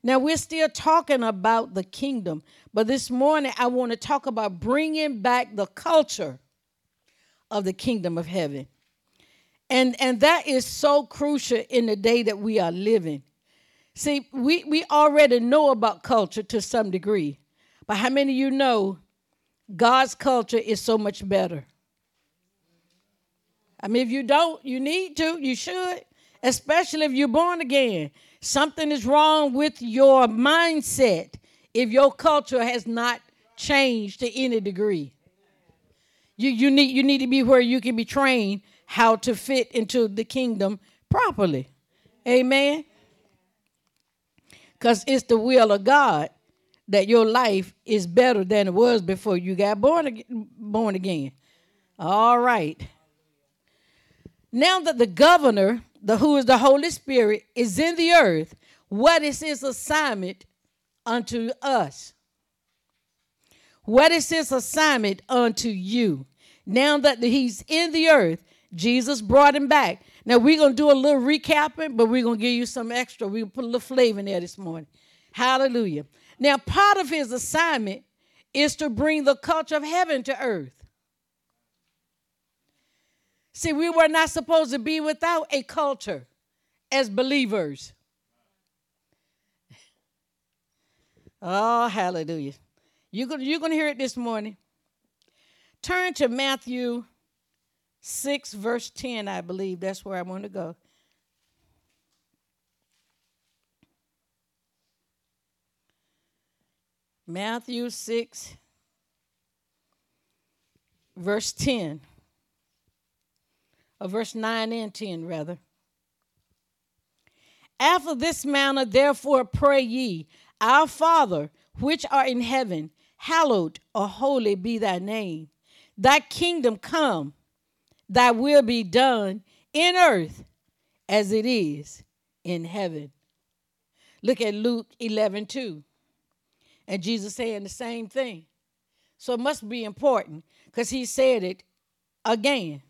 Now, we're still talking about the kingdom, but this morning I want to talk about bringing back the culture of the kingdom of heaven. And that is so crucial in the day that we are living. See, we already know about culture to some degree, but how many of you know God's culture is so much better? I mean, if you don't, you need to, you should, especially if you're born again. Something is wrong with your mindset if your culture has not changed to any degree. You need to be where you can be trained how to fit into the kingdom properly. Amen. Because it's the will of God that your life is better than it was before you got born again. All right. Now that the governor, who is the Holy Spirit, is in the earth, what is his assignment unto us? What is his assignment unto you? Now that he's in the earth, Jesus brought him back. Now, we're going to do a little recapping, but we're going to give you some extra. We're going to put a little flavor in there this morning. Hallelujah. Now, part of his assignment is to bring the culture of heaven to earth. See, we were not supposed to be without a culture as believers. Oh, hallelujah. You're going to hear it this morning. Turn to Matthew 6, verse 10, I believe. That's where I want to go. Matthew 6, verse 10. Or verse 9 and 10, rather. After this manner, therefore, pray ye, Our Father, which art in heaven, hallowed or holy be thy name. Thy kingdom come, thy will be done in earth as it is in heaven. Look at Luke 11:2. And Jesus saying the same thing. So it must be important because he said it again.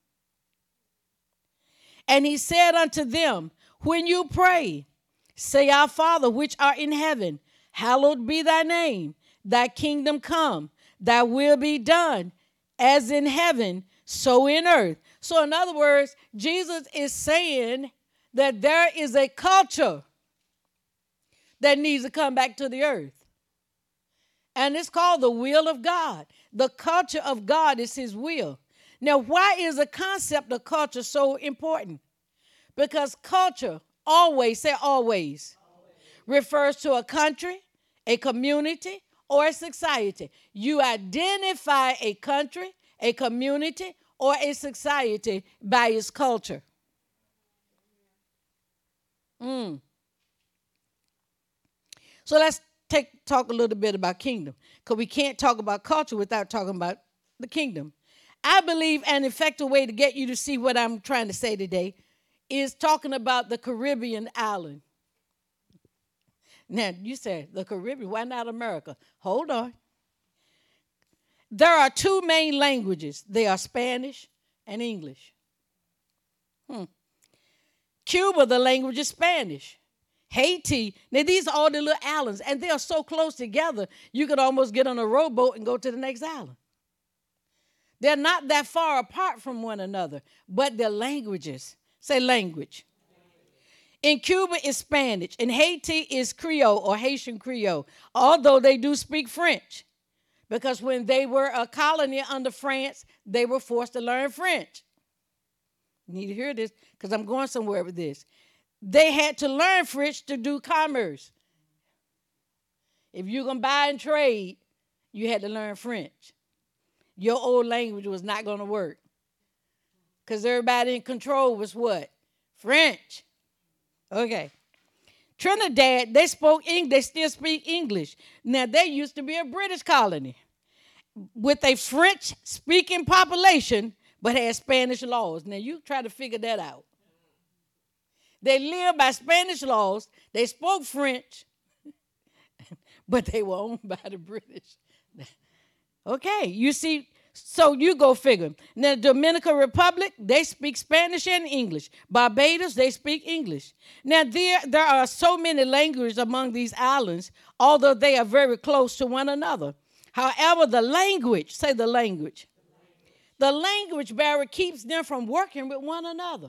And he said unto them, When you pray, say, Our Father, which art in heaven, hallowed be thy name. Thy kingdom come, thy will be done, as in heaven, so in earth. So in other words, Jesus is saying that there is a culture that needs to come back to the earth. And it's called the will of God. The culture of God is his will. Now, why is the concept of culture so important? Because culture always, say always, refers to a country, a community, or a society. You identify a country, a community, or a society by its culture. So let's talk a little bit about kingdom, because we can't talk about culture without talking about the kingdom. I believe an effective way to get you to see what I'm trying to say today is talking about the Caribbean island. Now, you said the Caribbean, why not America? Hold on. There are two main languages. They are Spanish and English. Cuba, the language is Spanish. Haiti, now these are all the little islands, and they are so close together, you could almost get on a rowboat and go to the next island. They're not that far apart from one another, but their languages. Say language. In Cuba, it's Spanish. In Haiti, is Creole or Haitian Creole, although they do speak French. Because when they were a colony under France, they were forced to learn French. You need to hear this because I'm going somewhere with this. They had to learn French to do commerce. If you're going to buy and trade, you had to learn French. Your old language was not going to work. Because everybody in control was what? French. Okay. Trinidad, they spoke English. They still speak English. Now, they used to be a British colony with a French-speaking population, but had Spanish laws. Now, you try to figure that out. They lived by Spanish laws. They spoke French, but they were owned by the British. Okay, you see, So you go figure. Now, the Dominican Republic, they speak Spanish and English. Barbados, they speak English. Now, there are so many languages among these islands, although they are very close to one another. However, the language, say the language. The language barrier keeps them from working with one another.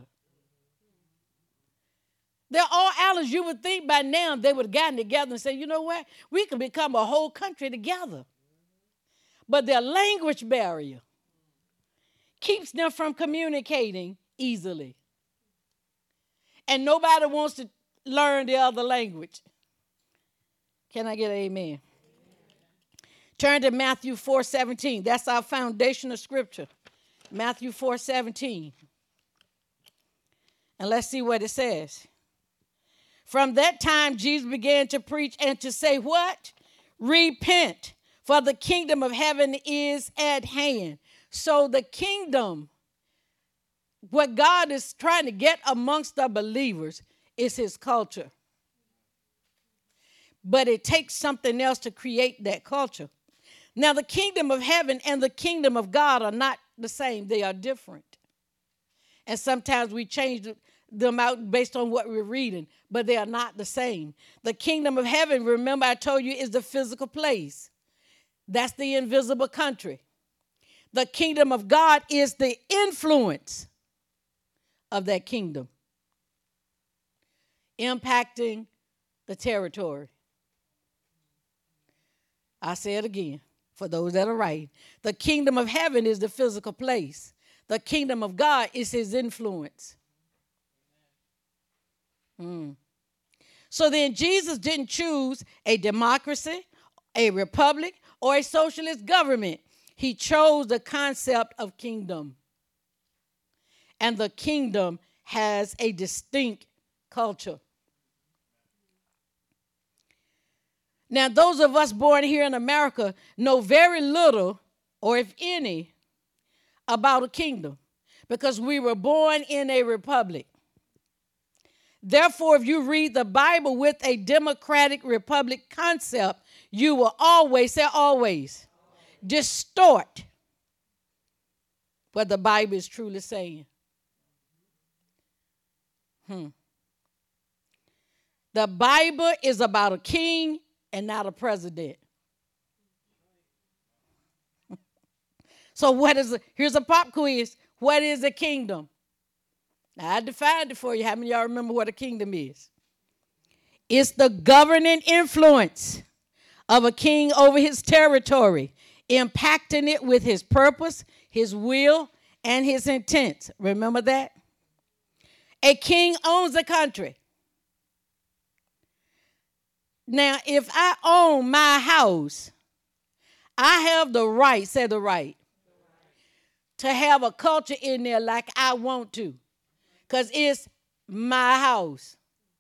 They're all islands. You would think by now they would have gotten together and say, you know what? We can become a whole country together. But their language barrier keeps them from communicating easily. And nobody wants to learn the other language. Can I get an amen? Turn to Matthew 4:17. That's our foundational scripture. Matthew 4:17. And let's see what it says. From that time, Jesus began to preach and to say what? Repent, for the kingdom of heaven is at hand. So the kingdom, what God is trying to get amongst the believers is his culture. But it takes something else to create that culture. Now, the kingdom of heaven and the kingdom of God are not the same. They are different. And sometimes we change them out based on what we're reading, but they are not the same. The kingdom of heaven, remember I told you, is the physical place. That's the invisible country. The kingdom of God is the influence of that kingdom, impacting the territory. I say it again for those that are right. The kingdom of heaven is the physical place. The kingdom of God is his influence. So then Jesus didn't choose a democracy, a republic, or a socialist government. He chose the concept of kingdom. And the kingdom has a distinct culture. Now, those of us born here in America know very little, or if any, about a kingdom because we were born in a republic. Therefore, if you read the Bible with a democratic republic concept, you will always, say always, distort what the Bible is truly saying. The Bible is about a king and not a president. So what is it? Here's a pop quiz. What is a kingdom? Now, I defined it for you. How many of y'all remember what a kingdom is? It's the governing influence of a king over his territory, impacting it with his purpose, his will, and his intent. Remember that? A king owns a country. Now, if I own my house, I have the right, say the right, to have a culture in there like I want to, because it's my house.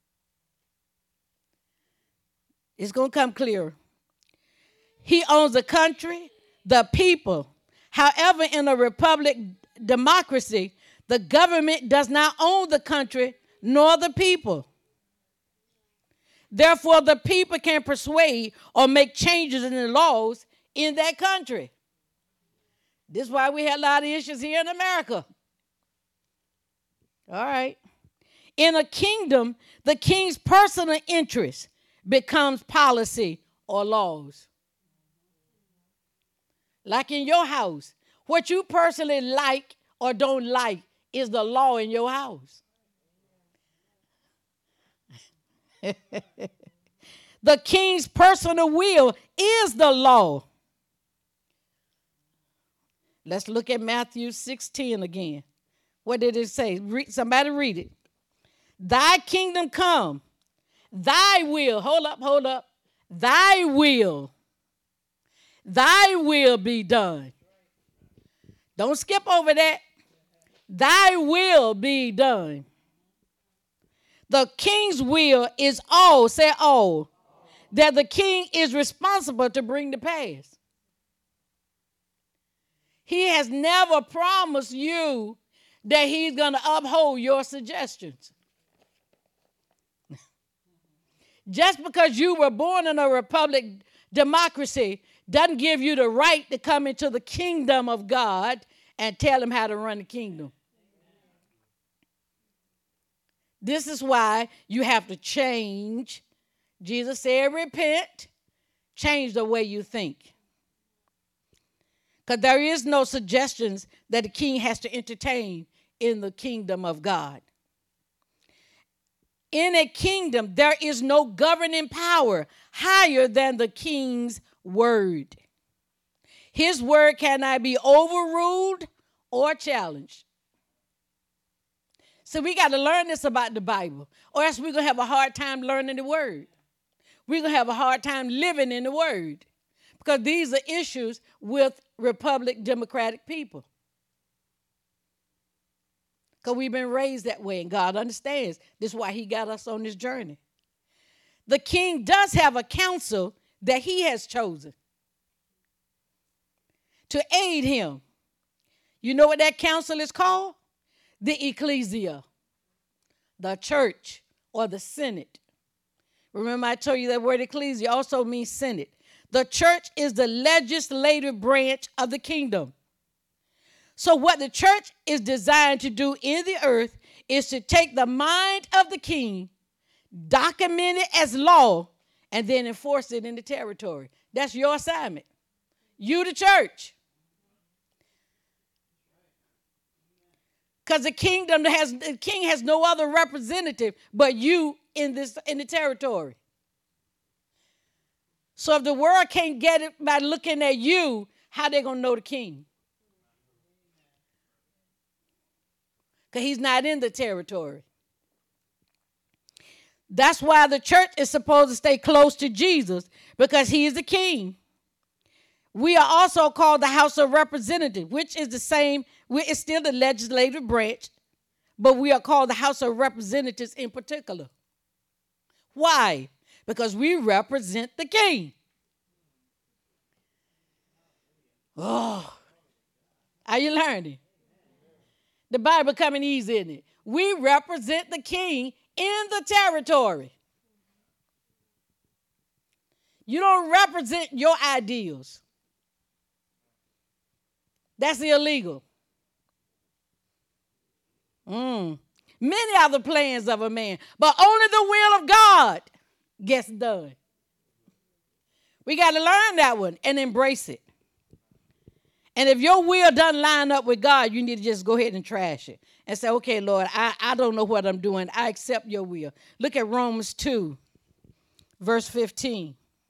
It's going to come clearer. He owns the country, the people. However, in a republic democracy, the government does not own the country nor the people. Therefore, the people can persuade or make changes in the laws in that country. This is why we have a lot of issues here in America. All right. In a kingdom, the king's personal interest becomes policy or laws. Like in your house, what you personally like or don't like is the law in your house. The king's personal will is the law. Let's look at Matthew 6:10 again. What did it say? Somebody read it. Thy kingdom come. Thy will. Hold up. Thy will be done. Don't skip over that. Thy will be done. The king's will is all, say all, that the king is responsible to bring to pass. He has never promised you that he's going to uphold your suggestions. Just because you were born in a republic democracy doesn't give you the right to come into the kingdom of God and tell him how to run the kingdom. This is why you have to change. Jesus said, repent, change the way you think. Because there is no suggestions that the king has to entertain in the kingdom of God. In a kingdom, there is no governing power higher than the king's word. His word cannot be overruled or challenged. So we got to learn this about the Bible, or else we're going to have a hard time learning the word. We're going to have a hard time living in the word, because these are issues with Republic Democratic people. Because we've been raised that way, and God understands. This is why he got us on this journey. The king does have a council that he has chosen to aid him. You know what that council is called? The ecclesia, the church, or the senate. Remember I told you that word ecclesia also means senate. The church is the legislative branch of the kingdom. So what the church is designed to do in the earth is to take the mind of the king, document it as law, and then enforce it in the territory. That's your assignment. You, the church. Because the king has no other representative but you in the territory. So if the world can't get it by looking at you, how they going to know the king? Because he's not in the territory. That's why the church is supposed to stay close to Jesus, because he is the king. We are also called the House of Representatives, which is the same. It's still the legislative branch, but we are called the House of Representatives in particular. Why? Because we represent the king. Oh, are you learning? The Bible coming easy, isn't it? We represent the king in the territory. You don't represent your ideals. That's illegal. Many are the plans of a man, but only the will of God gets done. We got to learn that one and embrace it. And if your will doesn't line up with God, you need to just go ahead and trash it and say, okay, Lord, I don't know what I'm doing. I accept your will. Look at Romans 2, verse 15.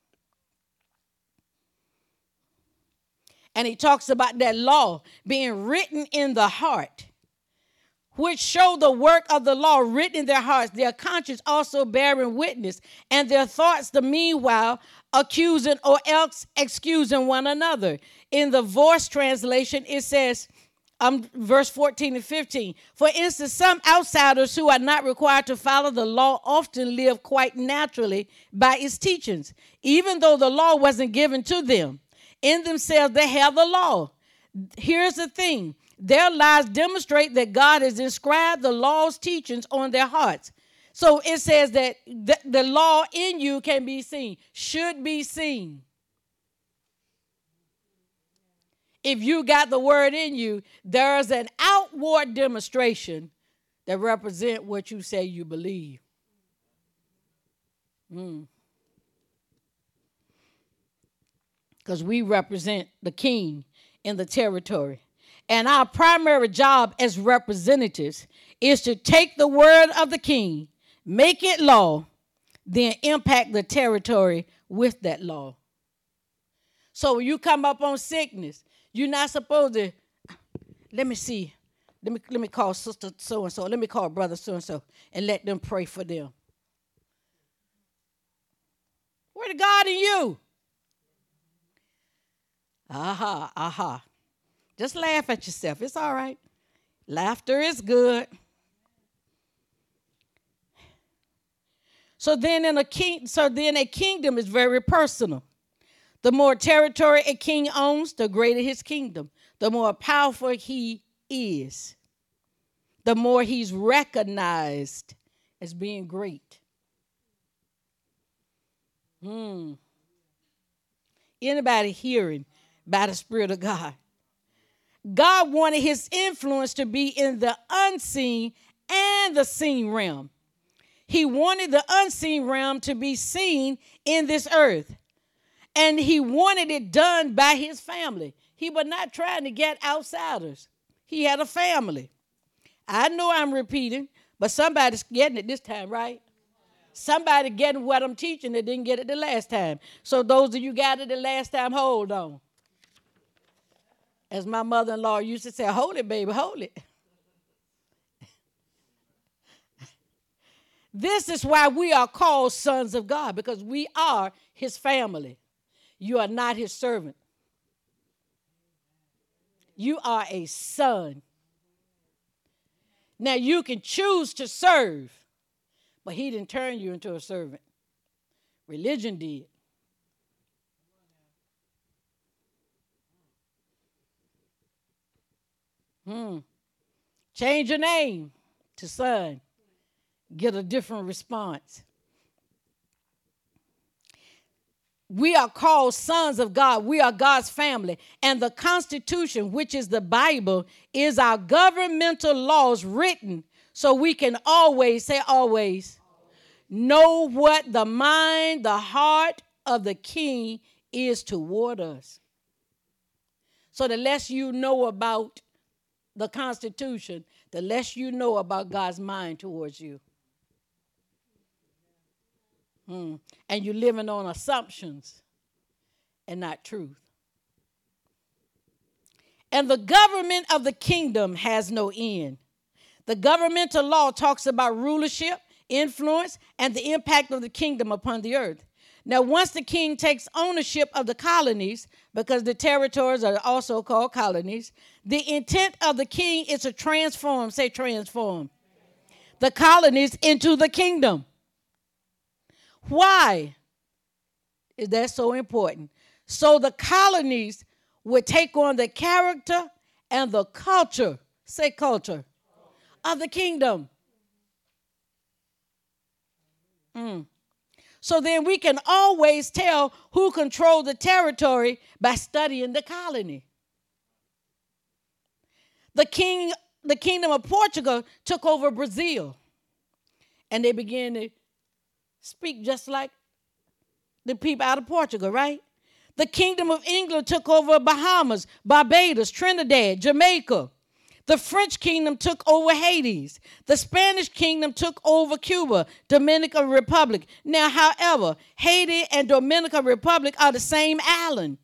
And he talks about that law being written in the heart, which show the work of the law written in their hearts, their conscience also bearing witness, and their thoughts the meanwhile accusing or else excusing one another. In the Voice translation, it says, verse 14 and 15, for instance, some outsiders who are not required to follow the law often live quite naturally by its teachings, even though the law wasn't given to them. In themselves, they have the law. Here's the thing. Their lives demonstrate that God has inscribed the law's teachings on their hearts. So it says that the law in you can be seen, should be seen. If you got the word in you, there is an outward demonstration that represents what you say you believe. Because we represent the king in the territory. And our primary job as representatives is to take the word of the king, make it law, then impact the territory with that law. So when you come up on sickness, you're not supposed to, let me see, let me call sister so-and-so, let me call brother so-and-so, and let them pray for them. Where the God in you? Aha. Just laugh at yourself. It's all right. Laughter is good. So then a kingdom is very personal. The more territory a king owns, the greater his kingdom. The more powerful he is, the more he's recognized as being great. Anybody hearing by the Spirit of God? God wanted his influence to be in the unseen and the seen realm. He wanted the unseen realm to be seen in this earth. And he wanted it done by his family. He was not trying to get outsiders. He had a family. I know I'm repeating, but somebody's getting it this time, right? Somebody getting what I'm teaching that didn't get it the last time. So those of you got it the last time, hold on. As my mother-in-law used to say, hold it, baby, hold it. This is why we are called sons of God, because we are his family. You are not his servant. You are a son. Now, you can choose to serve, but he didn't turn you into a servant. Religion did. Change your name to son. Get a different response. We are called sons of God. We are God's family. And the Constitution, which is the Bible, is our governmental laws written so we can always, say always, know what the mind, the heart of the king is toward us. So the less you know about the Constitution, the less you know about God's mind towards you. And you're living on assumptions and not truth. And the government of the kingdom has no end. The governmental law talks about rulership, influence, and the impact of the kingdom upon the earth. Now, once the king takes ownership of the colonies, because the territories are also called colonies, the intent of the king is to transform, say transform, the colonies into the kingdom. Why is that so important? So the colonies would take on the character and the culture, say culture, of the kingdom. So then we can always tell who controlled the territory by studying the colony. The kingdom of Portugal took over Brazil, and they began to speak just like the people out of Portugal, right? The kingdom of England took over Bahamas, Barbados, Trinidad, Jamaica. The French kingdom took over Haiti. The Spanish kingdom took over Cuba, Dominican Republic. Now, however, Haiti and Dominican Republic are the same island.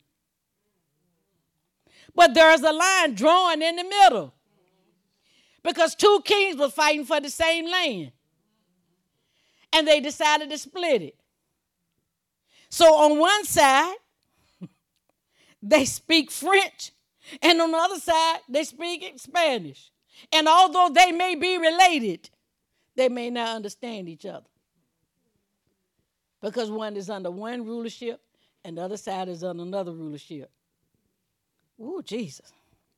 But there's a line drawn in the middle because two kings were fighting for the same land. And they decided to split it. So on one side, they speak French, and on the other side, they speak Spanish. And although they may be related, they may not understand each other. Because one is under one rulership, and the other side is under another rulership. Ooh, Jesus.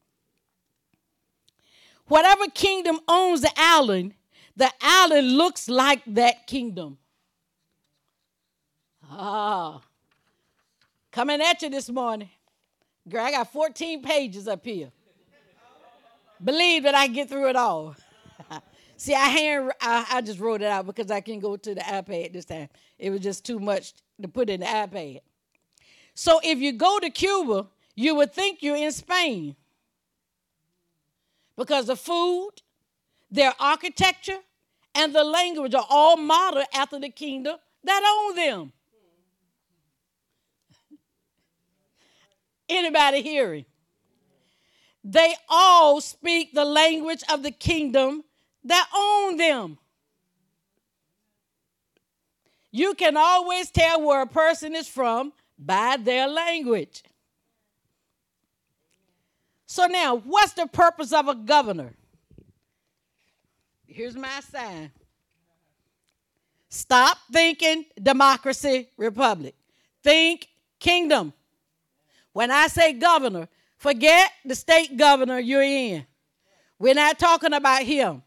Whatever kingdom owns the island looks like that kingdom. Coming at you this morning. Girl, I got 14 pages up here. Believe that I get through it all. See, I just wrote it out because I can go to the iPad this time. It was just too much to put in the iPad. So if you go to Cuba, you would think you're in Spain. Because the food, their architecture, and the language are all modeled after the kingdom that own them. Anybody hearing? They all speak the language of the kingdom that own them. You can always tell where a person is from by their language. So now, what's the purpose of a governor? Here's my sign. Stop thinking democracy, republic. Think kingdom. When I say governor, forget the state governor you're in. We're not talking about him.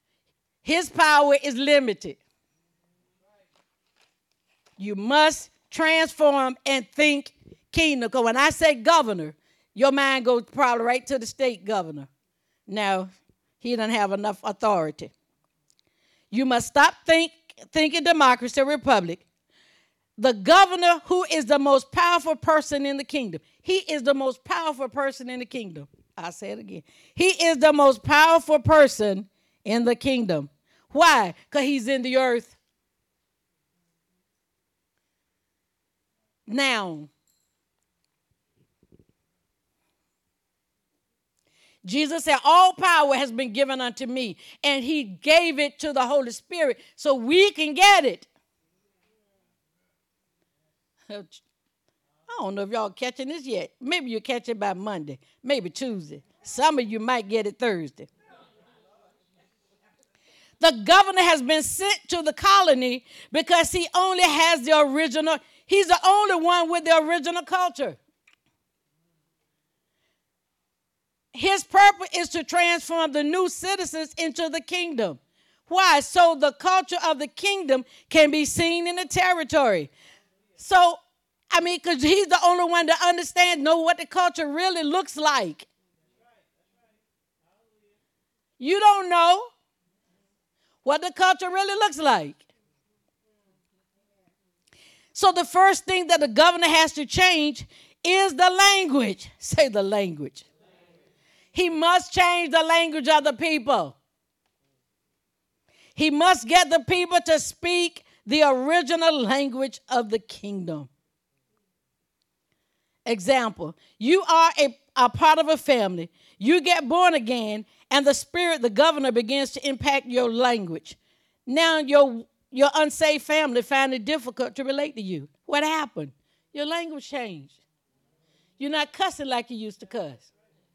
His power is limited. You must transform and think kingdom. Because when I say governor, your mind goes probably right to the state governor. Now, he doesn't have enough authority. You must stop thinking democracy or republic. The governor, who is the most powerful person in the kingdom. He is the most powerful person in the kingdom. I'll say it again. He is the most powerful person in the kingdom. Why? Because he's in the earth. Now, Jesus said, all power has been given unto me, and he gave it to the Holy Spirit so we can get it. I don't know if y'all catching this yet. Maybe you'll catch it by Monday, maybe Tuesday. Some of you might get it Thursday. The governor has been sent to the colony because he only has the original, he's the only one with the original culture. His purpose is to transform the new citizens into the kingdom. Why? So the culture of the kingdom can be seen in the territory. So, because he's the only one to know what the culture really looks like. You don't know what the culture really looks like. So the first thing that the governor has to change is the language. Say the language. He must change the language of the people. He must get the people to speak the original language of the kingdom. Example, you are a part of a family. You get born again, and the governor begins to impact your language. Now your unsaved family find it difficult to relate to you. What happened? Your language changed. You're not cussing like you used to cuss.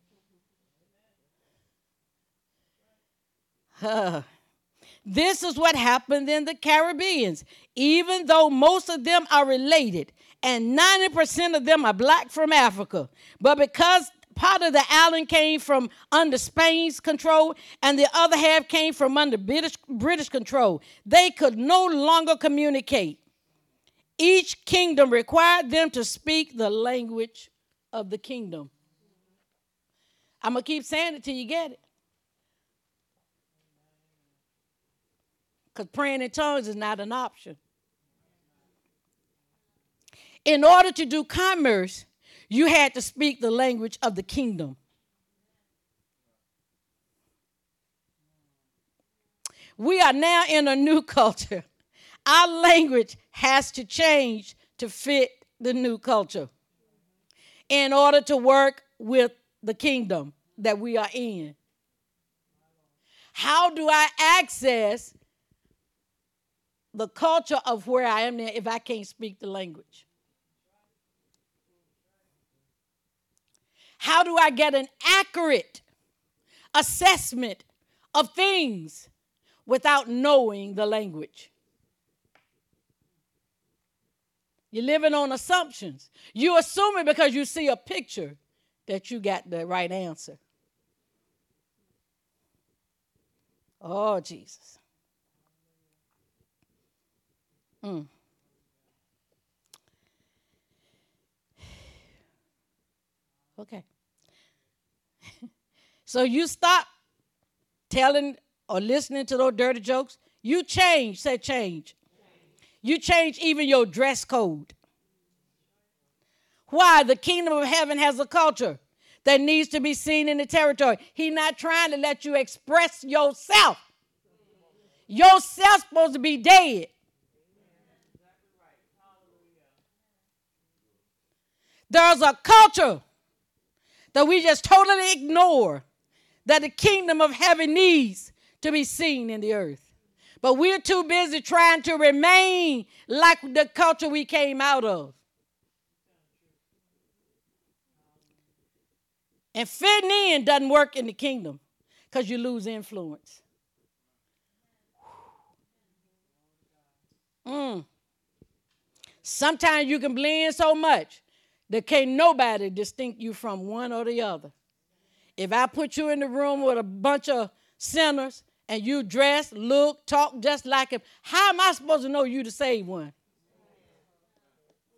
This is what happened in the Caribbean. Even though most of them are related, and 90% of them are black from Africa, but because part of the island came from under Spain's control and the other half came from under British control, they could no longer communicate. Each kingdom required them to speak the language of the kingdom. I'm going to keep saying it till you get it. Because praying in tongues is not an option. In order to do commerce, you had to speak the language of the kingdom. We are now in a new culture. Our language has to change to fit the new culture in order to work with the kingdom that we are in. How do I access the culture of where I am now if I can't speak the language? How do I get an accurate assessment of things without knowing the language? You're living on assumptions. You're assuming because you see a picture that you got the right answer. Oh, Jesus. Okay. So you stop telling or listening to those dirty jokes. You change. Say change. You change even your dress code. Why? The kingdom of heaven has a culture that needs to be seen in the territory. He's not trying to let you express yourself. Yourself's supposed to be dead. There's a culture that we just totally ignore that the kingdom of heaven needs to be seen in the earth. But we're too busy trying to remain like the culture we came out of. And fitting in doesn't work in the kingdom because you lose influence. Sometimes you can blend so much that can't nobody distinct you from one or the other. If I put you in the room with a bunch of sinners and you dress, look, talk just like him, how am I supposed to know you the saved one?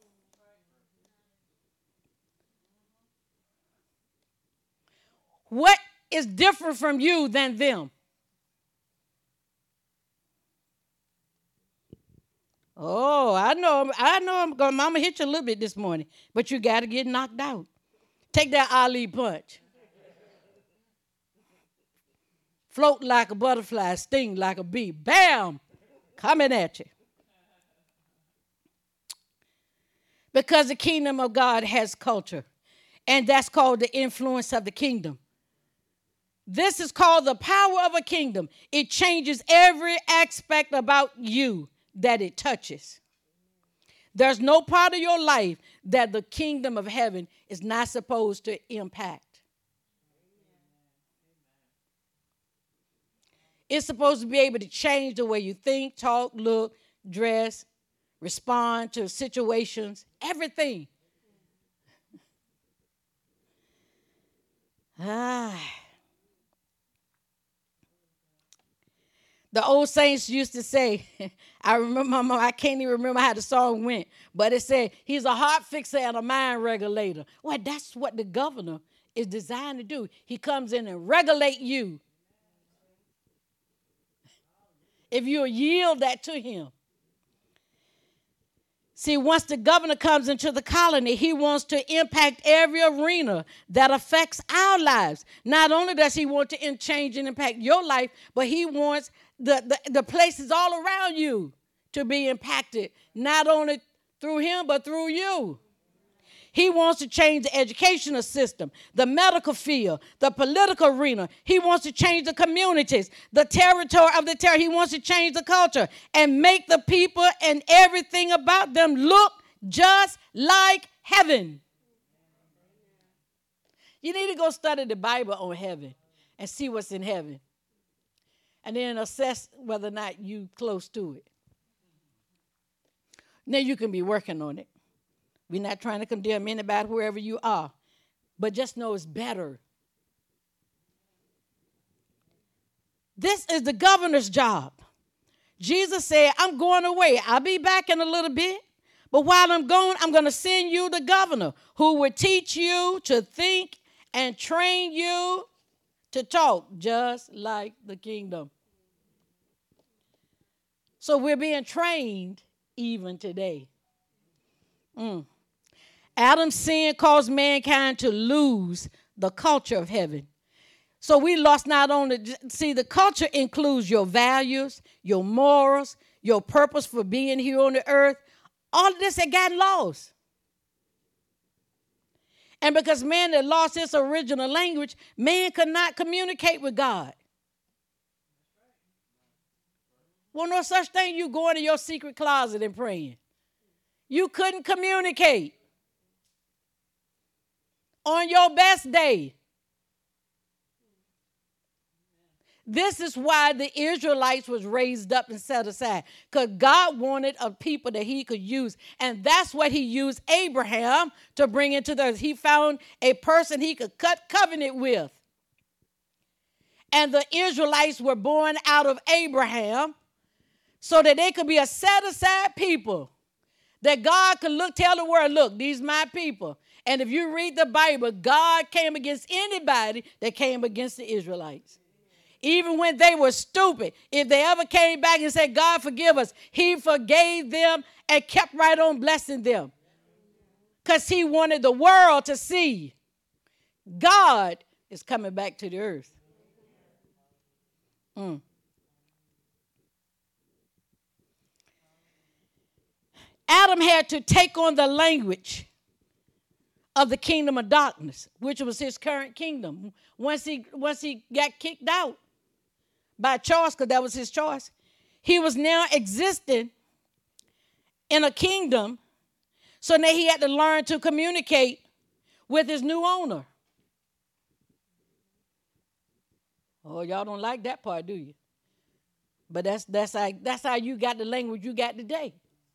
What is different from you than them? Oh, I'm gonna hit you a little bit this morning, but you got to get knocked out. Take that Ali punch. Float like a butterfly, sting like a bee. Bam! Coming at you. Because the kingdom of God has culture, and that's called the influence of the kingdom. This is called the power of a kingdom. It changes every aspect about you that it touches. There's no part of your life that the kingdom of heaven is not supposed to impact. It's supposed to be able to change the way you think, talk, look, dress, respond to situations, everything. The old saints used to say, I remember my mom, I can't even remember how the song went, but it said, he's a heart fixer and a mind regulator. Well, that's what the governor is designed to do. He comes in and regulate you. If you yield that to him. See, once the governor comes into the colony, he wants to impact every arena that affects our lives. Not only does he want to change and impact your life, but he wants the places all around you to be impacted, not only through him, but through you. He wants to change the educational system, the medical field, the political arena. He wants to change the communities, the territory of the territory. He wants to change the culture and make the people and everything about them look just like heaven. You need to go study the Bible on heaven and see what's in heaven. And then assess whether or not you're close to it. Now you can be working on it. We're not trying to condemn anybody wherever you are, but just know it's better. This is the governor's job. Jesus said, I'm going away. I'll be back in a little bit, but while I'm gone, I'm going to send you the governor who will teach you to think and train you to talk just like the kingdom. So we're being trained even today. Adam's sin caused mankind to lose the culture of heaven. So we lost not only, see, the culture includes your values, your morals, your purpose for being here on the earth. All of this had gotten lost. And because man had lost its original language, man could not communicate with God. Well, no such thing you going to your secret closet and praying. You couldn't communicate. On your best day. This is why the Israelites was raised up and set aside. Because God wanted a people that he could use. And that's what he used Abraham to bring into the earth. He found a person he could cut covenant with. And the Israelites were born out of Abraham so that they could be a set aside people. That God could tell the world, look, these my people. And if you read the Bible, God came against anybody that came against the Israelites. Even when they were stupid, if they ever came back and said, God, forgive us, he forgave them and kept right on blessing them. Because he wanted the world to see God is coming back to the earth. Adam had to take on the language of the kingdom of darkness, which was his current kingdom. Once he got kicked out by choice, because that was his choice, he was now existing in a kingdom, so now he had to learn to communicate with his new owner. Oh, y'all don't like that part, do you? But that's how you got the language you got today.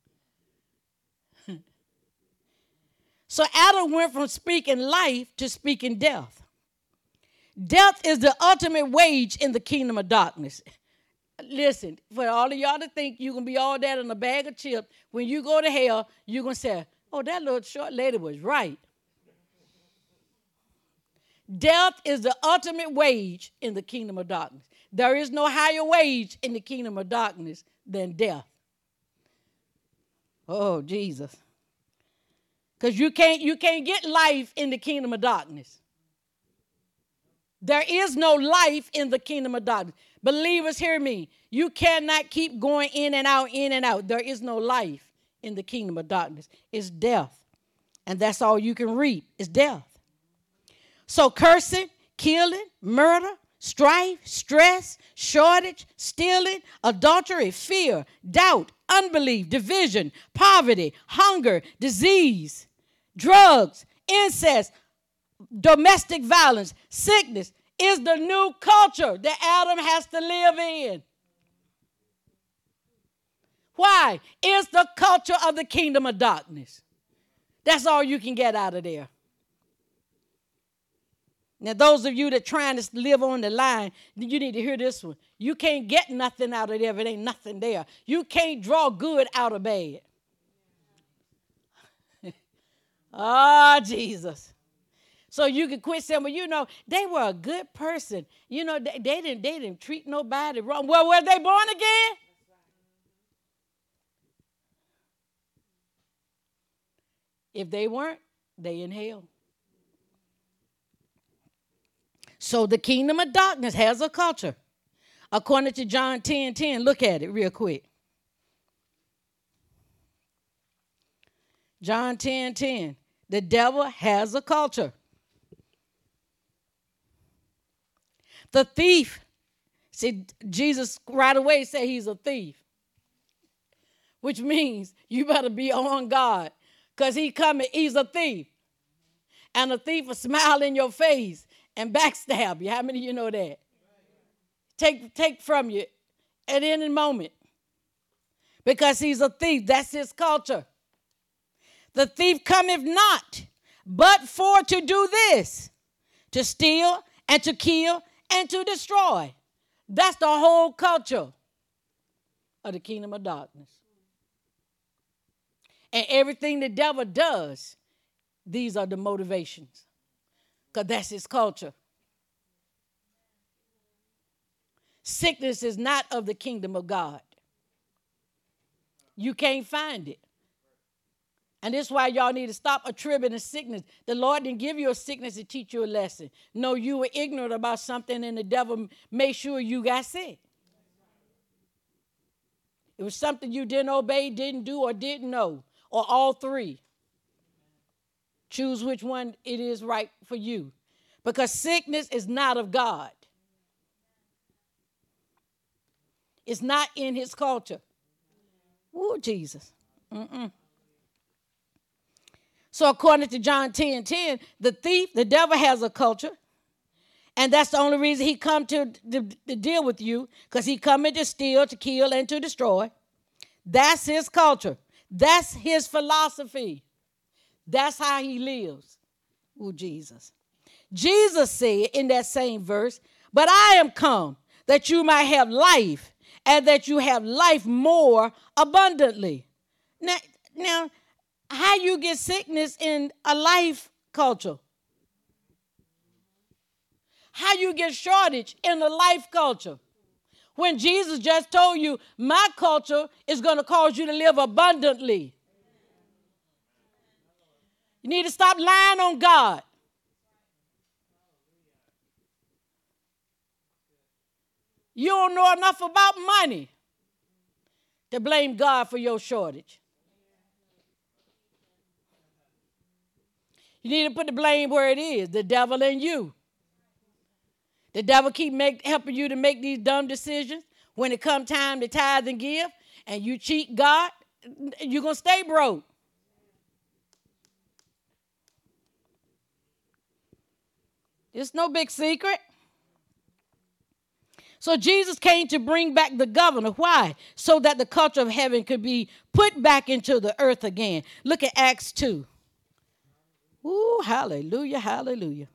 So Adam went from speaking life to speaking death. Death is the ultimate wage in the kingdom of darkness. Listen, for all of y'all to think you're going to be all that in a bag of chips, when you go to hell, you're going to say, oh, that little short lady was right. Death is the ultimate wage in the kingdom of darkness. There is no higher wage in the kingdom of darkness than death. Oh, Jesus. Because you can't get life in the kingdom of darkness. There is no life in the kingdom of darkness. Believers, hear me. You cannot keep going in and out, in and out. There is no life in the kingdom of darkness. It's death. And that's all you can reap is death. So cursing, killing, murder, strife, stress, shortage, stealing, adultery, fear, doubt, unbelief, division, poverty, hunger, disease, drugs, incest, domestic violence, sickness is the new culture that Adam has to live in. Why? It's the culture of the kingdom of darkness. That's all you can get out of there. Now, those of you that trying to live on the line, you need to hear this one. You can't get nothing out of there if it ain't nothing there. You can't draw good out of bad. Ah, Jesus. So you can quit saying, well, you know, they were a good person. You know, they didn't treat nobody wrong. Well, were they born again? If they weren't, they in hell. So the kingdom of darkness has a culture. According to John 10:10, look at it real quick. John 10:10, the devil has a culture. The thief, see, Jesus right away said he's a thief, which means you better be on guard because he's a thief. And a thief will smile in your face and backstab you. How many of you know that? Take from you at any moment. Because he's a thief. That's his culture. The thief cometh not, but for to do this, to steal and to kill and to destroy. That's the whole culture of the kingdom of darkness. And everything the devil does, these are the motivations. Because that's his culture. Sickness is not of the kingdom of God. You can't find it. And this is why y'all need to stop attributing sickness. The Lord didn't give you a sickness to teach you a lesson. No, you were ignorant about something and the devil made sure you got sick. It was something you didn't obey, didn't do, or didn't know, or all three. Choose which one it is right for you. Because sickness is not of God. It's not in his culture. Ooh, Jesus. So according to John 10:10, the thief, the devil has a culture. And that's the only reason he come to deal with you. Because he coming to steal, to kill, and to destroy. That's his culture. That's his philosophy. That's how he lives. Ooh, Jesus. Jesus said in that same verse, but I am come that you might have life and that you have life more abundantly. Now, how you get sickness in a life culture? How you get shortage in a life culture? When Jesus just told you, my culture is going to cause you to live abundantly. You need to stop lying on God. You don't know enough about money to blame God for your shortage. You need to put the blame where it is, the devil and you. The devil keep helping you to make these dumb decisions. When it come time to tithe and give, and you cheat God, you're going to stay broke. It's no big secret. So Jesus came to bring back the governor. Why? So that the culture of heaven could be put back into the earth again. Look at Acts 2. Ooh, hallelujah, hallelujah.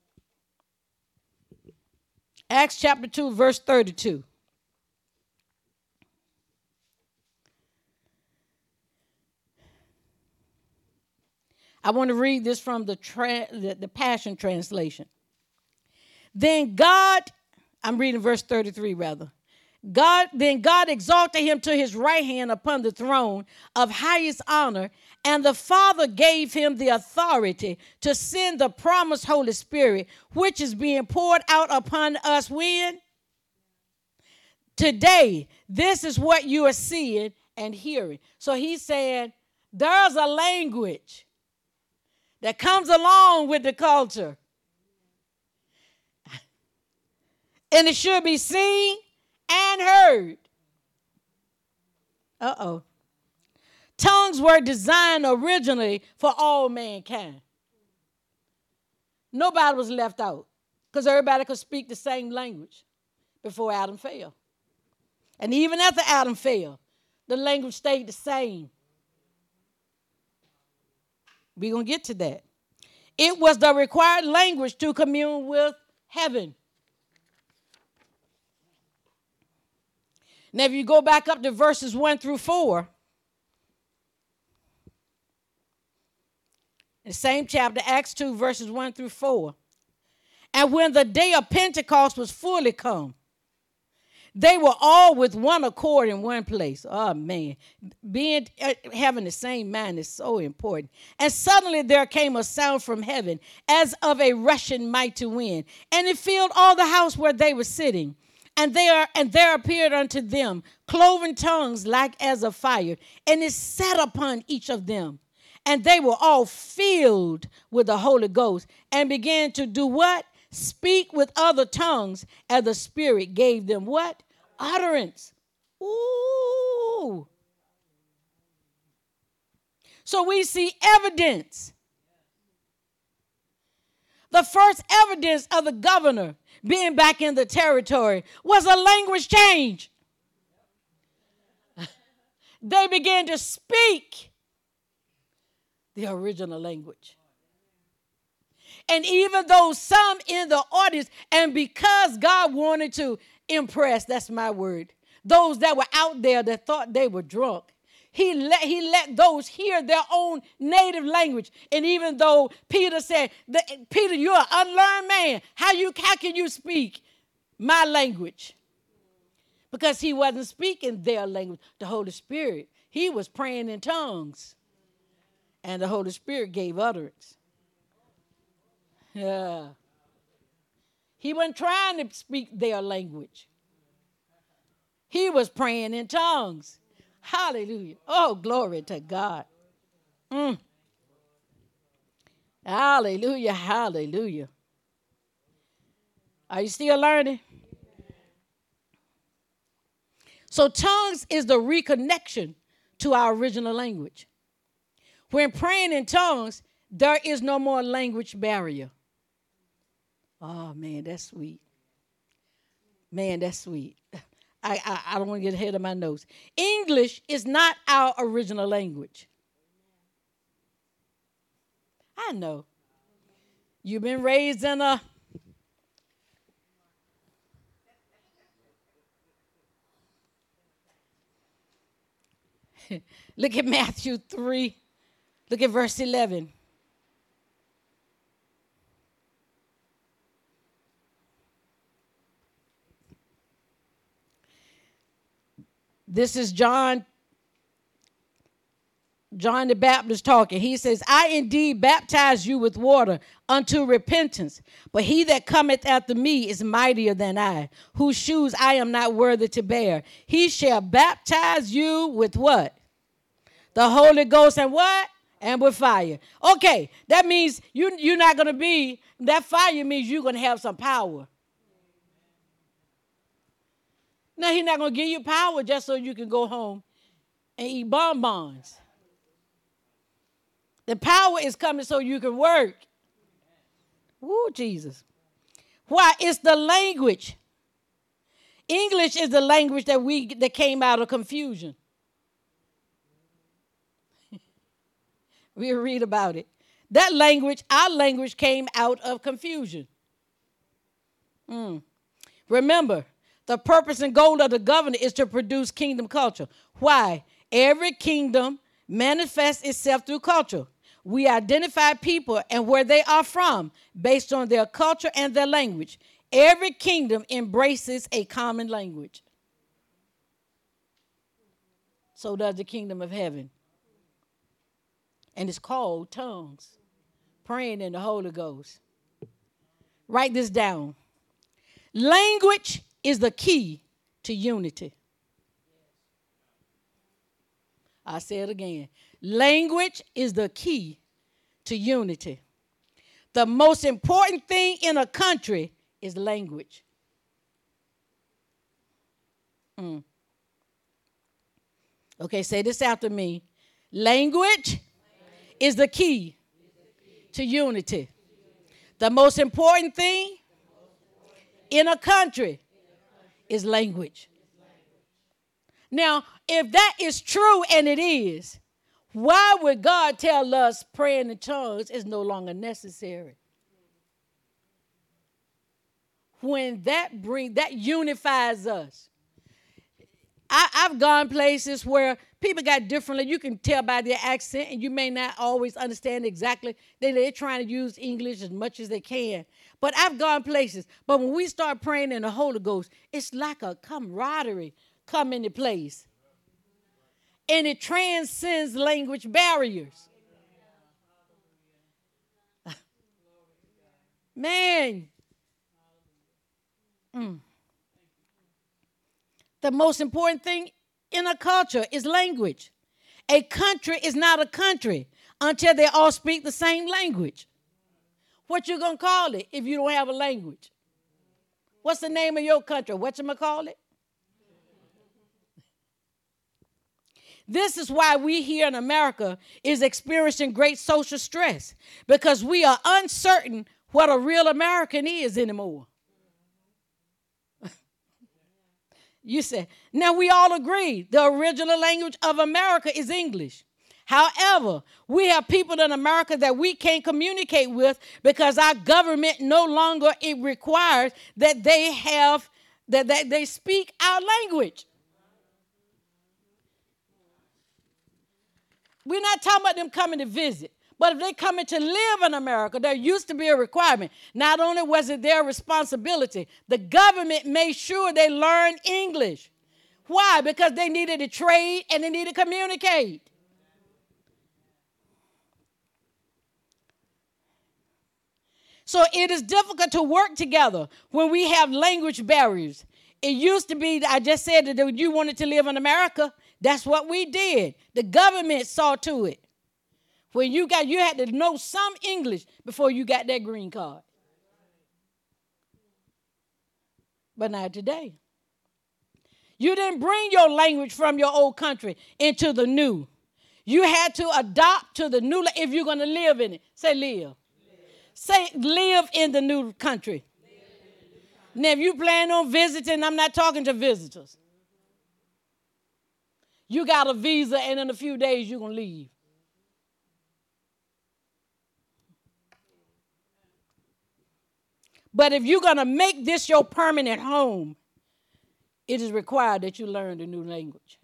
Acts chapter 2, verse 32. I want to read this from the Passion Translation. Then God, I'm reading verse 33 rather. Then God exalted him to his right hand upon the throne of highest honor, and the Father gave him the authority to send the promised Holy Spirit, which is being poured out upon us when? Today. This is what you are seeing and hearing. So he said, there's a language that comes along with the culture. And it should be seen and heard. Uh-oh. Tongues were designed originally for all mankind. Nobody was left out because everybody could speak the same language before Adam fell. And even after Adam fell, the language stayed the same. We're going to get to that. It was the required language to commune with heaven. Now, if you go back up to verses 1 through 4, the same chapter, Acts 2, verses 1 through 4. And when the day of Pentecost was fully come, they were all with one accord in one place. Oh, man. Having the same mind is so important. And suddenly there came a sound from heaven as of a rushing mighty wind, and it filled all the house where they were sitting. And there appeared unto them cloven tongues like as of fire, and it sat upon each of them. And they were all filled with the Holy Ghost and began to do what? Speak with other tongues, as the Spirit gave them what? Utterance. Ooh. So we see evidence. The first evidence of the governor being back in the territory was a language change. They began to speak the original language. And even though some in the audience, and because God wanted to impress, that's my word, those that were out there that thought they were drunk, he let those hear their own native language. And even though Peter said, Peter, you're an unlearned man. How can you speak my language? Because he wasn't speaking their language, the Holy Spirit. He was praying in tongues. And the Holy Spirit gave utterance. Yeah. He wasn't trying to speak their language. He was praying in tongues. Hallelujah. Oh, glory to God. Hallelujah, hallelujah. Are you still learning? So tongues is the reconnection to our original language. When praying in tongues, there is no more language barrier. Oh, man, that's sweet. Man, that's sweet. I don't want to get ahead of my notes. English is not our original language. I know. You've been raised in a... Look at Matthew 3. Look at verse 11. This is John the Baptist talking. He says, I indeed baptize you with water unto repentance, but he that cometh after me is mightier than I, whose shoes I am not worthy to bear. He shall baptize you with what? The Holy Ghost and what? And with fire. Okay, that means you're not going to be, that fire means you're going to have some power. Now, he's not going to give you power just so you can go home and eat bonbons. The power is coming so you can work. Woo, Jesus. Why? It's the language. English is the language that came out of confusion. We'll read about it. That language, our language, came out of confusion. Remember, the purpose and goal of the governor is to produce kingdom culture. Why? Every kingdom manifests itself through culture. We identify people and where they are from based on their culture and their language. Every kingdom embraces a common language. So does the kingdom of heaven. And it's called tongues. Praying in the Holy Ghost. Write this down. Language is the key to unity. I say it again. Language is the key to unity. The most important thing in a country is language. Okay, say this after me. Language is the key to unity. The most important thing in a country is language. Now, if that is true, and it is, why would God tell us praying in tongues is no longer necessary? When that unifies us. I've gone places where people got differently. You can tell by their accent, and you may not always understand exactly. They're trying to use English as much as they can. But I've gone places. But when we start praying in the Holy Ghost, it's like a camaraderie come into place. And it transcends language barriers. Man. The most important thing in a culture is language. A country is not a country until they all speak the same language. What you gonna call it if you don't have a language? What's the name of your country? Whatchamacallit? This is why we here in America is experiencing great social stress, because we are uncertain what a real American is anymore. You said, now we all agree the original language of America is English. However, we have people in America that we can't communicate with because our government no longer it requires that they speak our language. We're not talking about them coming to visit. But if they coming to live in America, there used to be a requirement. Not only was it their responsibility, the government made sure they learned English. Why? Because they needed to trade and they needed to communicate. So it is difficult to work together when we have language barriers. It used to be, I just said that you wanted to live in America. That's what we did. The government saw to it. When you had to know some English before you got that green card. But not today. You didn't bring your language from your old country into the new. You had to adopt to the new, if you're going to live in it. Say live. Say live in the new country. Now, if you plan on visiting, I'm not talking to visitors. You got a visa, and in a few days, you're going to leave. But if you're going to make this your permanent home, it is required that you learn the new language.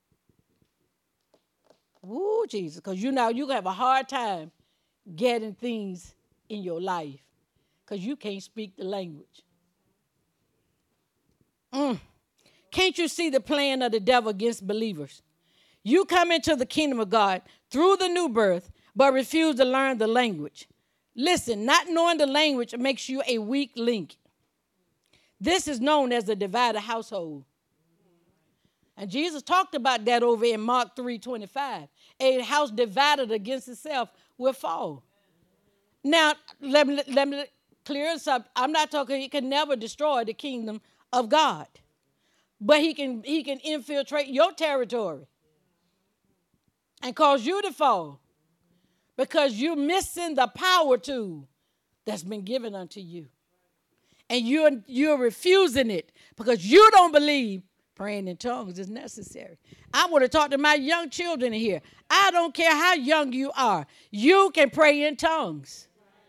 Ooh, Jesus, because you're going to have a hard time getting things in your life because you can't speak the language. Can't you see the plan of the devil against believers? You come into the kingdom of God through the new birth, but refuse to learn the language. Listen, not knowing the language makes you a weak link. This is known as the divided household. And Jesus talked about that over in Mark 3:25. A house divided against itself will fall. Now, let me clear this up. I'm not talking he can never destroy the kingdom of God. But he can infiltrate your territory and cause you to fall. Because you're missing the power tool that's been given unto you. And you're refusing it because you don't believe praying in tongues is necessary. I want to talk to my young children here. I don't care how young you are. You can pray in tongues.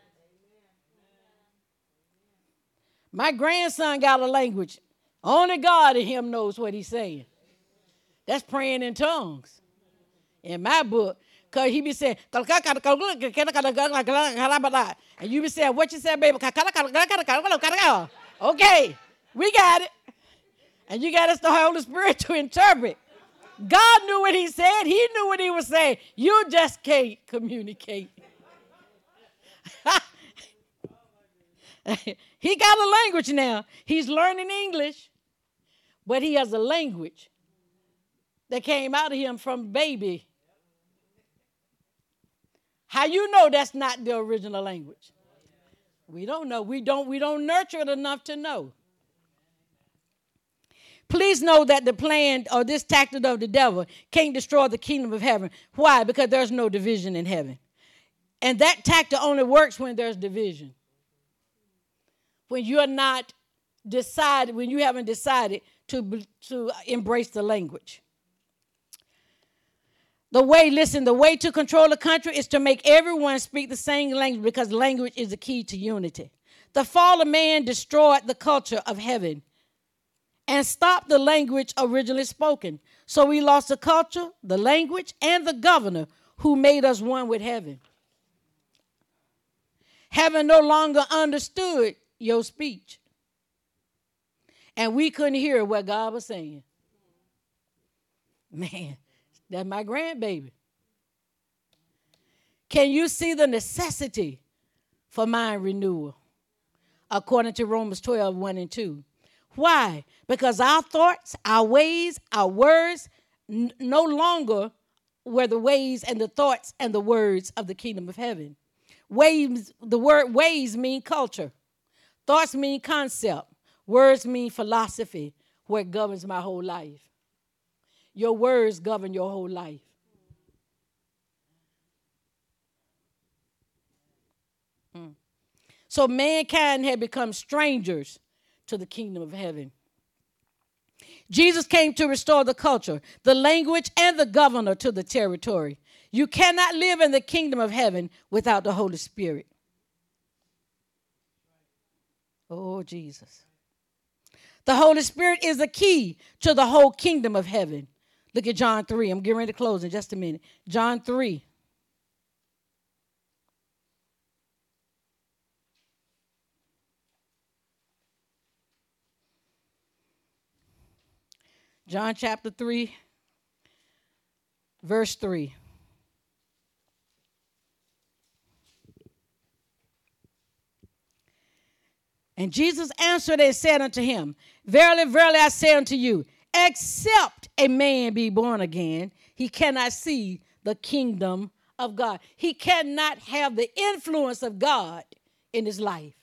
My grandson got a language. Only God in him knows what he's saying. That's praying in tongues. In my book. Because he be saying, and you be saying, what you said, baby? Okay, we got it. And you got us the Holy Spirit to interpret. God knew what he said. He knew what he was saying. You just can't communicate. He got a language now. He's learning English, but he has a language that came out of him from baby. How you know that's not the original language? We don't know. We don't nurture it enough to know. Please know that the plan or this tactic of the devil can't destroy the kingdom of heaven. Why? Because there's no division in heaven. And that tactic only works when there's division. When you're not decided, when you haven't decided to embrace the language. The way to control the country is to make everyone speak the same language, because language is the key to unity. The fall of man destroyed the culture of heaven and stopped the language originally spoken. So we lost the culture, the language, and the governor who made us one with heaven. Heaven no longer understood your speech. And we couldn't hear what God was saying. Man, that's my grandbaby. Can you see the necessity for mind renewal? According to Romans 12, 1 and 2. Why? Because our thoughts, our ways, our words no longer were the ways and the thoughts and the words of the kingdom of heaven. Ways, the word ways mean culture. Thoughts mean concept. Words mean philosophy, where it governs my whole life. Your words govern your whole life. So mankind had become strangers to the kingdom of heaven. Jesus came to restore the culture, the language, and the governor to the territory. You cannot live in the kingdom of heaven without the Holy Spirit. Oh, Jesus. The Holy Spirit is the key to the whole kingdom of heaven. Look at John 3. I'm getting ready to close in just a minute. John 3. John chapter 3, verse 3. And Jesus answered and said unto him, Verily, verily, I say unto you, except a man be born again, he cannot see the kingdom of God. He cannot have the influence of God in his life.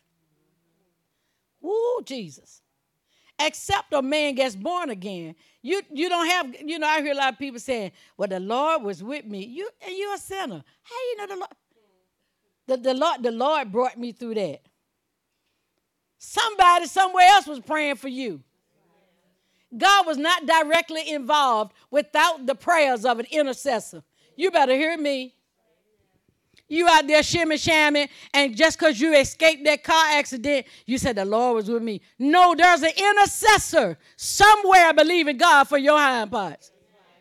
Woo, Jesus. Except a man gets born again. You don't have, I hear a lot of people saying, well, the Lord was with me. You're a sinner. How you know the Lord? The Lord brought me through that. Somebody somewhere else was praying for you. God was not directly involved without the prayers of an intercessor. You better hear me. You out there shimmy-shamming, and just because you escaped that car accident, you said the Lord was with me. No, there's an intercessor somewhere believing God for your hind parts.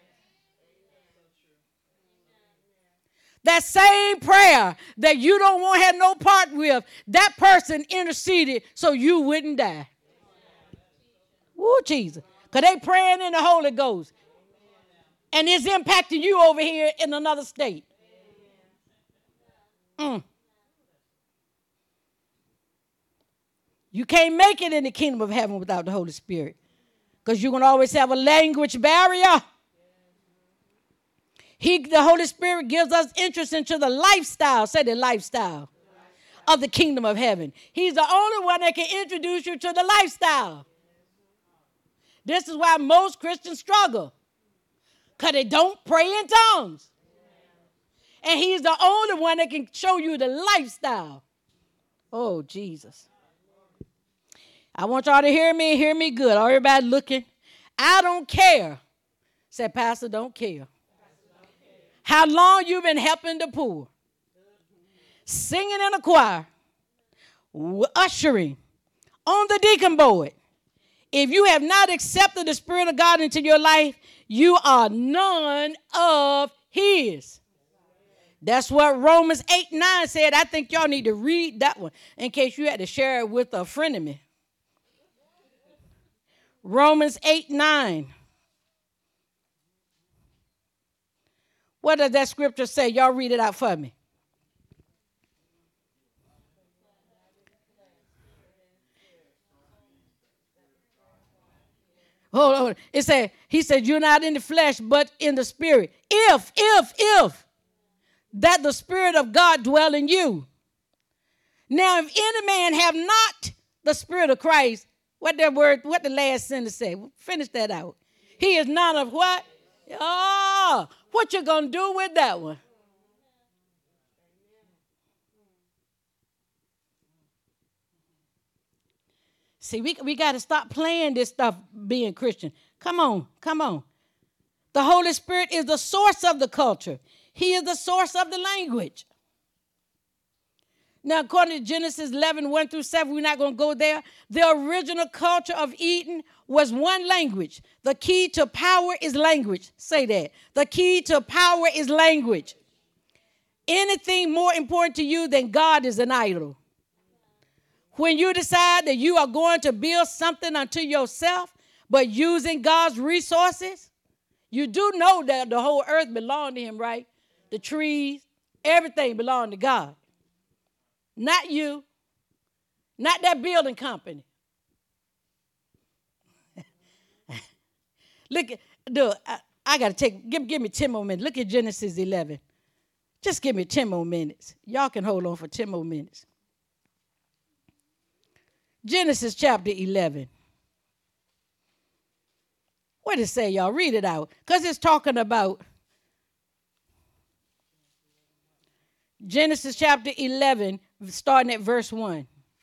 That same prayer that you don't want to have no part with, that person interceded so you wouldn't die. Woo, Jesus. Because they praying in the Holy Ghost. And it's impacting you over here in another state. You can't make it in the kingdom of heaven without the Holy Spirit. Because you're going to always have a language barrier. The Holy Spirit gives us interest into the lifestyle, say the lifestyle of the kingdom of heaven. He's the only one that can introduce you to the lifestyle. This is why most Christians struggle. Because they don't pray in tongues. And he's the only one that can show you the lifestyle. Oh, Jesus. I want y'all to hear me good. Everybody looking. I don't care. Said, Pastor, don't care. How long you been helping the poor. Singing in a choir. Ushering. On the deacon board. If you have not accepted the Spirit of God into your life, you are none of his. That's what Romans 8:9 said. I think y'all need to read that one in case you had to share it with a friend of me. Romans 8:9. What does that scripture say? Y'all read it out for me. Hold on. It said, he said, you're not in the flesh, but in the spirit. If that the spirit of God dwell in you. Now, if any man have not the spirit of Christ, what the last sentence say? Finish that out. He is none of what? Oh, what you going to do with that one? See, we got to stop playing this stuff being Christian. Come on. The Holy Spirit is the source of the culture. He is the source of the language. Now, according to Genesis 11, 1 through 7, we're not going to go there. The original culture of Eden was one language. The key to power is language. Say that. The key to power is language. Anything more important to you than God is an idol. When you decide that you are going to build something unto yourself, but using God's resources, you do know that the whole earth belongs to him, right? The trees, everything belongs to God. Not you, not that building company. Look at, I got to give me 10 more minutes. Look at Genesis 11. Just give me 10 more minutes. Y'all can hold on for 10 more minutes. Genesis chapter 11. What does it say, y'all? Read it out. Because it's talking about Genesis chapter 11, starting at verse 1.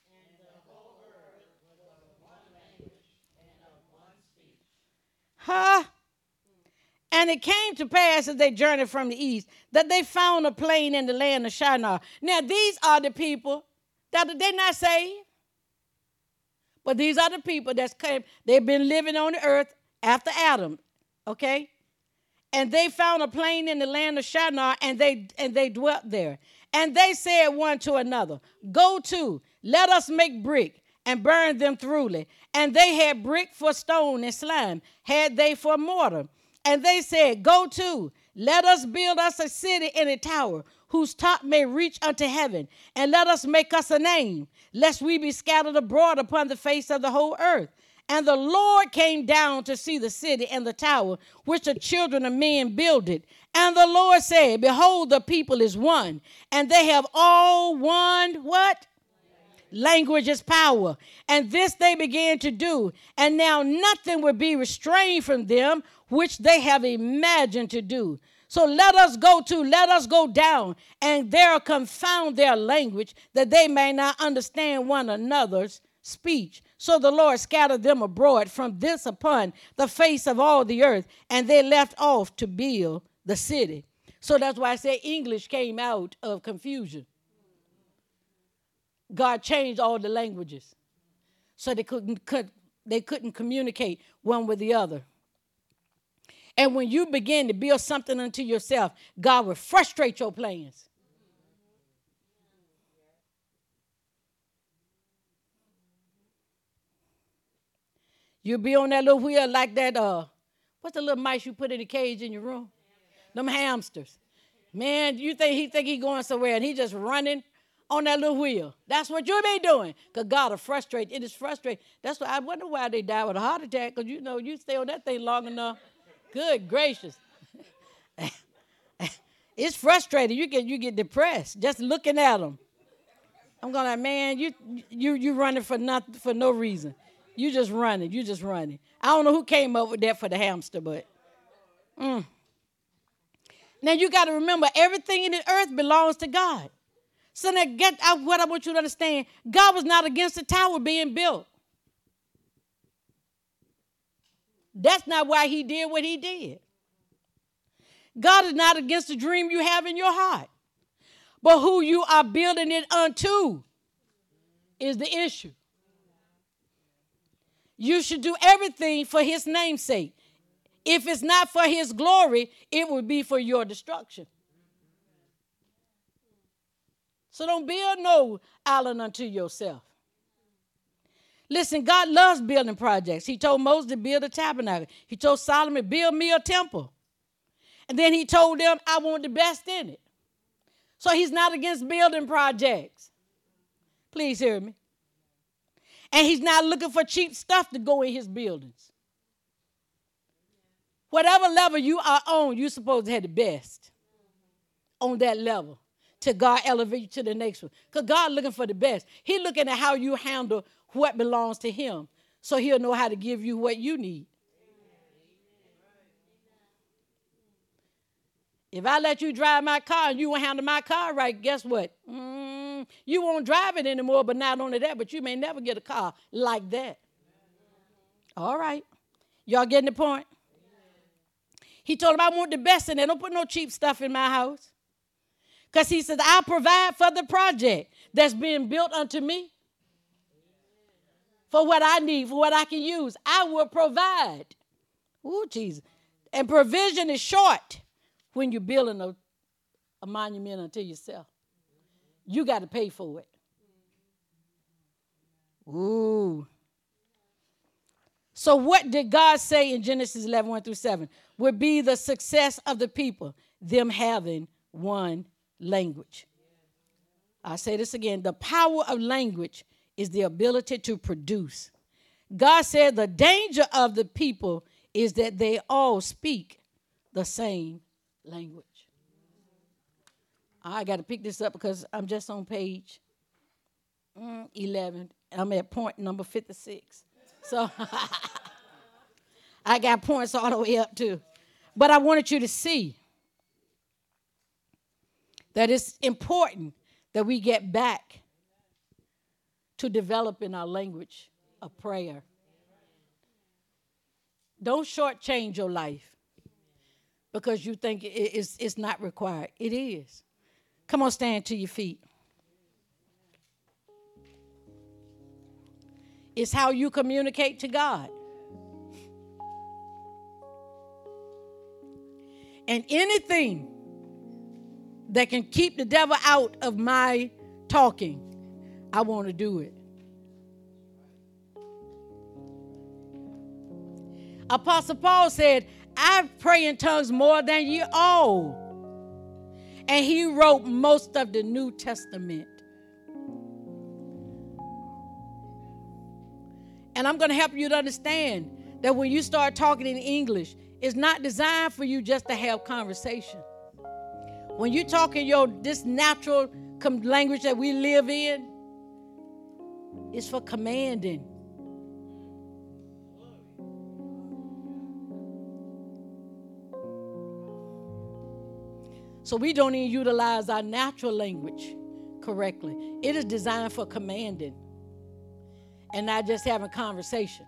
And it came to pass as they journeyed from the east that they found a plain in the land of Shinar. Now, these are the people that they're not saved. But these are the people that's came. They've been living on the earth after Adam, okay? And they found a plain in the land of Shinar, and they dwelt there. And they said one to another, go to, let us make brick and burn them thoroughly. And they had brick for stone and slime, had they for mortar. And they said, go to, let us build us a city and a tower, whose top may reach unto heaven, and let us make us a name, lest we be scattered abroad upon the face of the whole earth. And the Lord came down to see the city and the tower, which the children of men builded. And the Lord said, behold, the people is one, and they have all one, what? Language is power. And this they began to do. And now nothing will be restrained from them, which they have imagined to do. So let us go down, and there confound their language, that they may not understand one another's speech. So the Lord scattered them abroad from this upon the face of all the earth, and they left off to build the city. So that's why I say English came out of confusion. God changed all the languages so they couldn't communicate one with the other. And when you begin to build something unto yourself, God will frustrate your plans. You'll be on that little wheel like that, what's the little mice you put in a cage in your room? Them hamsters. Man, he think he going somewhere, and he just running on that little wheel. That's what you be doing, because God will frustrate. It is frustrating. That's why I wonder why they die with a heart attack, because you stay on that thing long enough. Good gracious. It's frustrating. You get depressed just looking at them. I'm going like, man, you running for no reason. You just running. I don't know who came up with that for the hamster, but. Now you got to remember, everything in the earth belongs to God. So now what I want you to understand, God was not against the tower being built. That's not why he did what he did. God is not against the dream you have in your heart. But who you are building it unto is the issue. You should do everything for his name's sake. If it's not for his glory, it would be for your destruction. So don't build no island unto yourself. Listen, God loves building projects. He told Moses to build a tabernacle. He told Solomon, build me a temple. And then he told them, I want the best in it. So he's not against building projects. Please hear me. And he's not looking for cheap stuff to go in his buildings. Whatever level you are on, you're supposed to have the best on that level till God elevate you to the next one. Because God's looking for the best. He's looking at how you handle what belongs to him so he'll know how to give you what you need. If I let you drive my car and you won't handle my car right, guess what? You won't drive it anymore, but not only that, but you may never get a car like that. All right. Y'all getting the point? He told him, I want the best in there. Don't put no cheap stuff in my house. Because he says, I'll provide for the project that's being built unto me. For what I need, for what I can use. I will provide. Ooh, Jesus. And provision is short when you're building a monument unto yourself. You got to pay for it. Ooh. So what did God say in Genesis 11, 1 through 7? Would be the success of the people, them having one language. I'll say this again. The power of language is the ability to produce. God said the danger of the people is that they all speak the same language. I got to pick this up because I'm just on page 11. I'm at point number 56. So I got points all the way up too. But I wanted you to see that it's important that we get back to developing our language of prayer. Don't shortchange your life because you think it's not required. It is. Come on, stand to your feet. It's how you communicate to God. And anything that can keep the devil out of my talking, I want to do it. Apostle Paul said, I pray in tongues more than you all. And he wrote most of the New Testament. And I'm going to help you to understand that when you start talking in English, it's not designed for you just to have conversation. When you talk in this natural language that we live in, it's for commanding. So we don't even utilize our natural language correctly. It is designed for commanding and not just having conversation.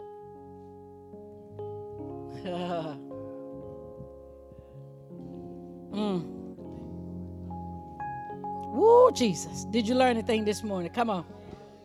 Woo, Jesus. Did you learn anything this morning? Come on.